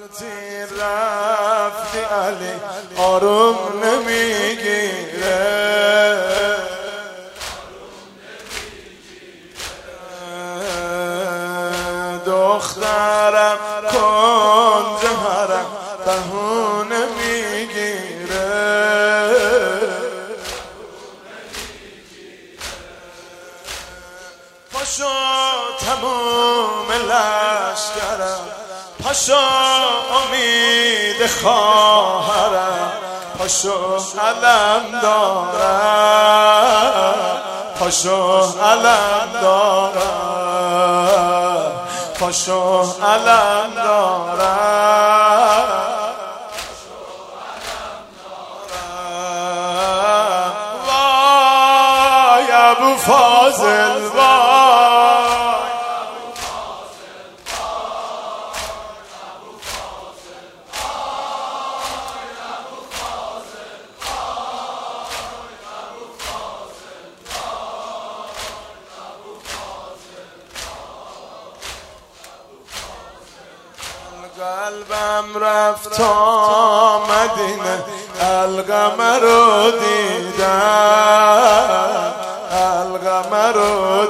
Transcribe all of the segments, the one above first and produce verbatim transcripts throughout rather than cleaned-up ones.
وقتی رفتی علی آروم نمیگیره، دخترم کنج حرم بهونه میگیره، پاشو تموم لشکرم، پاشو امید خواهرم، پاشو علم دارم، پاشو علم دارم، پاشو علم دارم، وای ابو فاضل وای، قلبم رفت تا مدینه، القمر رو دیدم، القمر رو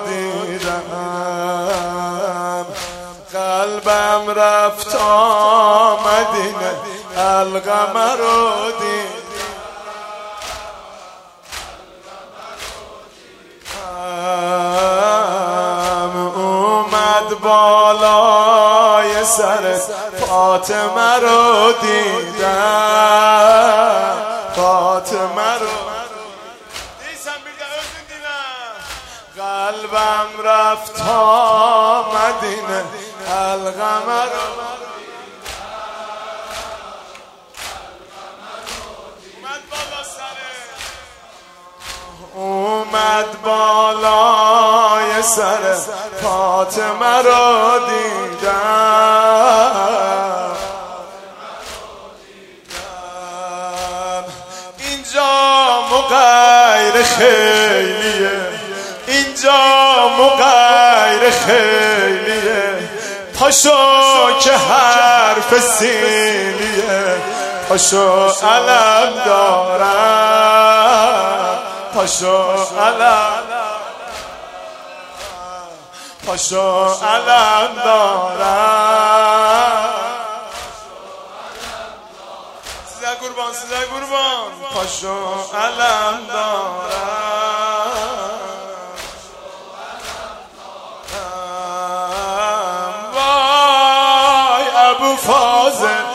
دیدم، قلبم رفت تا مدینه، القمر رو دیدم، اومد بالای سر فاطمه رو دیدم، فاطمه رو قلبم رفت تا مدینه، القمر رو اومد بالای سر فاطمه رو دیدم، اینجا مغیر خیلیه، اینجا مغیر خیلیه، پاشو که حرف سینیه، پاشو علم دارم، پاشو علم، پاشو علم دارم، سیزده قربان، سیزده قربان، پاشو علم دارم، وای ابو فاضل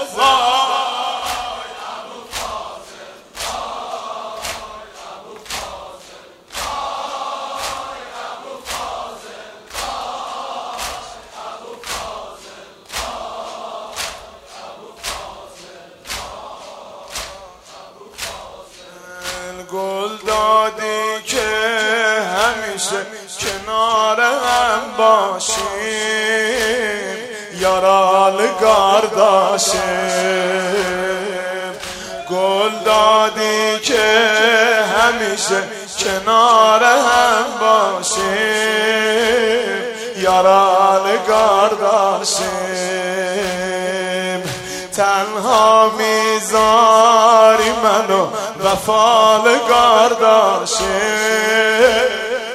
گل دادی که همیشه کنار هم باشیم، یارالگار داشتیم، گل دادی که همیشه کنار هم باشیم، یارالگار داشتیم، تنها میذاری منو وفالگار داشتیم،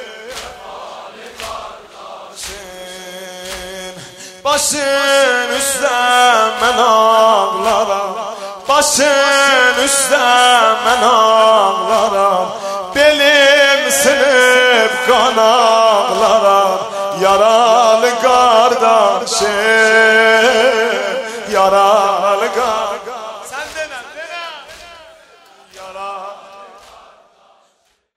başın üstten ben ağlarım, başın üstten ben ağlarım, belim sinip kan ağlarım, yaralı kardeşim, yaralı kardeşim.